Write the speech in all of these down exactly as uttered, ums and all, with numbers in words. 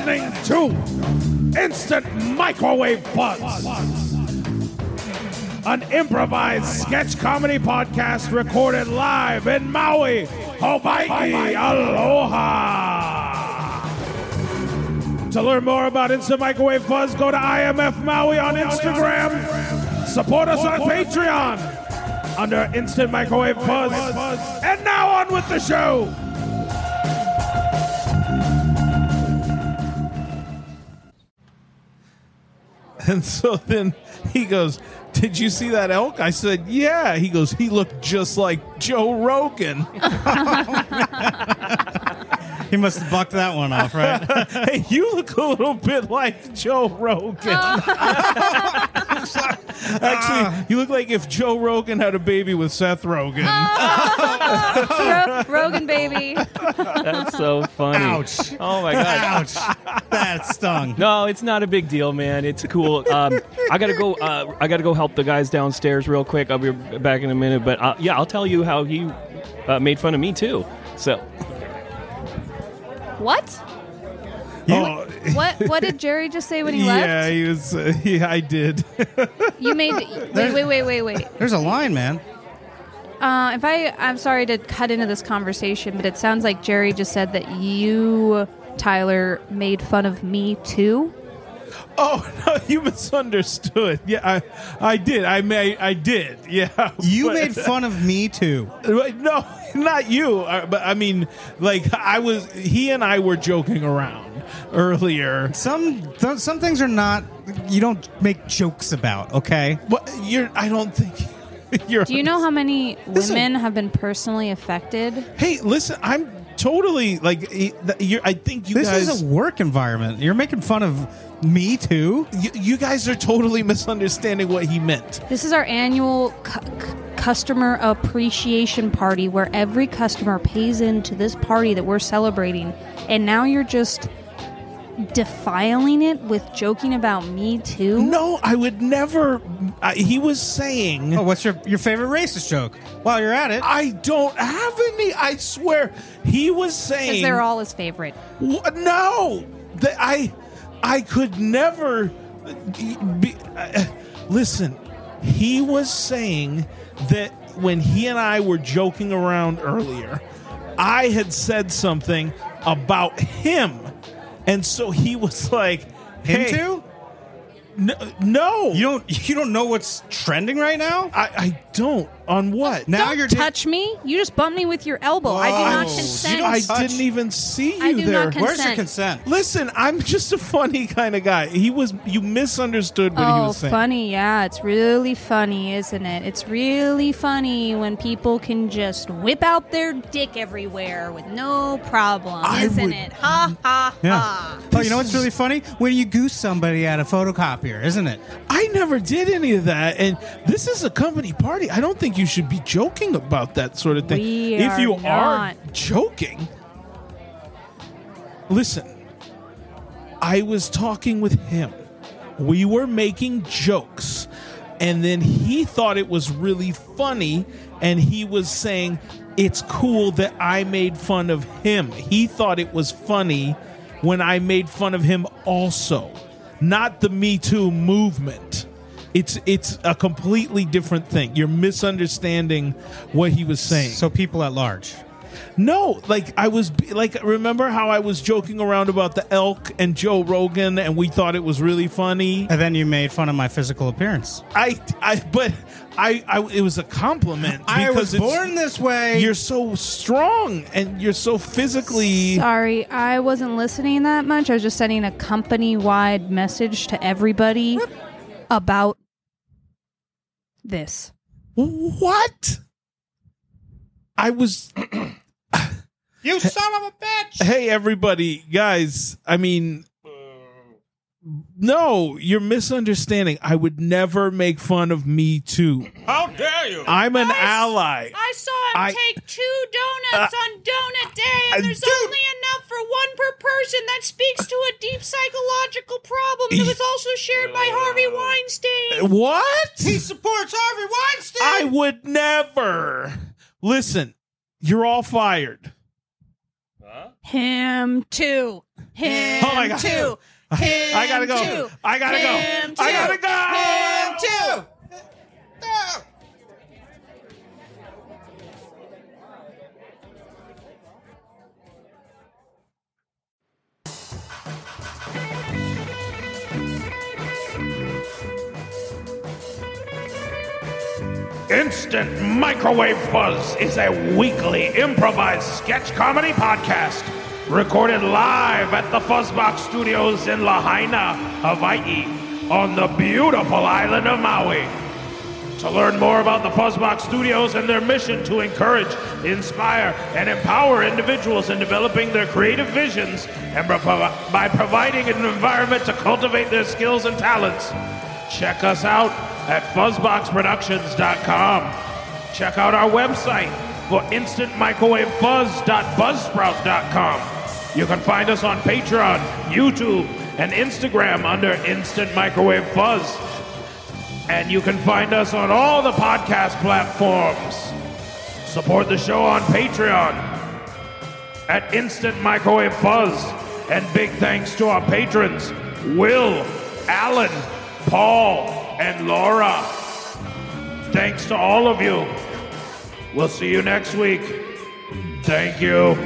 listening to Instant Microwave Fuzz, an improvised sketch comedy podcast recorded live in Maui, Hawaii. Aloha! To learn more about Instant Microwave Fuzz, go to I M F Maui on Instagram. Support us on Patreon under Instant Microwave Fuzz. And now on with the show. And so then he goes, "Did you see that elk?" I said, "Yeah." He goes, "He looked just like Joe Rogan." He must have bucked that one off, right? Hey, you look a little bit like Joe Rogan. Actually, you look like if Joe Rogan had a baby with Seth Rogen. Ro- Rogan baby. That's so funny. Ouch. Oh my god. Ouch. That stung. No, it's not a big deal, man. It's cool. Um, I gotta go. Uh, I gotta go help the guys downstairs real quick. I'll be back in a minute. But uh, yeah, I'll tell you how he uh, made fun of me too. So What? Oh, What? What did Jerry just say when he yeah, left? he was. Uh, yeah, I did. You made. Wait, wait, wait, wait, wait. There's a line, man. Uh, if I, I'm sorry to cut into this conversation, but it sounds like Jerry just said that you, Tyler, made fun of me too. Oh no, you misunderstood. Yeah, I, I did. I may, I did. Yeah, You but- made fun of me too. No, not you. Uh, But I mean, like I was. He and I were joking around earlier. Some th- some things are not. You don't make jokes about. Okay. What you're? I don't think you're. Do you know how many Listen. women have been personally affected? Hey, listen. I'm totally like. eh, th- You're, I think you This guys. is a work environment. You're making fun of me too. you, you guys are totally misunderstanding what he meant. This is our annual cu- cu- customer appreciation party where every customer pays into this party that we're celebrating, and now you're just defiling it with joking about me too? No, I would never. I, he was saying. Oh, what's your your favorite racist joke? While you're at it, I don't have any. I swear, he was saying. Because they're all his favorite. Wh- No, that I, I could never. Be, uh, listen, he was saying that when he and I were joking around earlier, I had said something about him, and so he was like, him hey, too. No, no, You don't you don't know what's trending right now. I, I don't. On what? Now Don't you're touch me. You just bumped me with your elbow. I do not Whoa. consent. You don't I touch- didn't even see you I do there. not Where's your consent. consent? Listen, I'm just a funny kind of guy. He was. You misunderstood what he Oh, was saying. funny. Yeah, it's really funny, isn't it? It's really funny when people can just whip out their dick everywhere with no problem, I isn't would- it? Ha, ha, Yeah. ha. Oh, you know what's really funny? When you goose somebody at a photocopier, isn't it? I never did any of that, and this is a company party. I don't think you should be joking about that sort of thing. We if are you not. are joking, listen. I was talking with him. We were making jokes, and then he thought it was really funny, and he was saying it's cool that I made fun of him. He thought it was funny when I made fun of him also, not the Me Too movement. It's it's a completely different thing. You're misunderstanding what he was saying. So people at large. No, like I was like, remember how I was joking around about the elk and Joe Rogan, and we thought it was really funny. And then you made fun of my physical appearance. I, I, but I, I it was a compliment. I because was it's- born this way. You're so strong and you're so physically. Sorry, I wasn't listening that much. I was just sending a company-wide message to everybody about this. What? I was. You son of a bitch! Hey, everybody, guys. I mean, no, you're misunderstanding. I would never make fun of Me Too. How dare you? I'm an ally. I saw him I- take two donuts Uh, on Donut Day, and uh, there's dude. only enough for one per person. That speaks to a deep psychological problem that was also shared by Harvey Weinstein. What? He supports Harvey Weinstein. I would never. Listen, you're all fired. Him too. Him Oh my God. too. Him I gotta go. too. I gotta go. Him I too. gotta go. Him too. Instant Microwave Fuzz is a weekly improvised sketch comedy podcast recorded live at the Fuzzbox Studios in Lahaina, Hawaii, on the beautiful island of Maui. To learn more about the Fuzzbox Studios and their mission to encourage, inspire, and empower individuals in developing their creative visions and pro- by providing an environment to cultivate their skills and talents, check us out at fuzzbox productions dot com. Check out our website for instant microwave fuzz dot buzzsprout dot com. You can find us on Patreon, YouTube, and Instagram under Instant Microwave Fuzz. And you can find us on all the podcast platforms. Support the show on Patreon at Instant Microwave Fuzz. And big thanks to our patrons, Will, Alan, Paul, and Laura. Thanks to all of you. We'll see you next week. Thank you.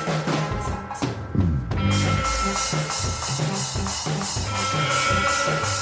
Thank you.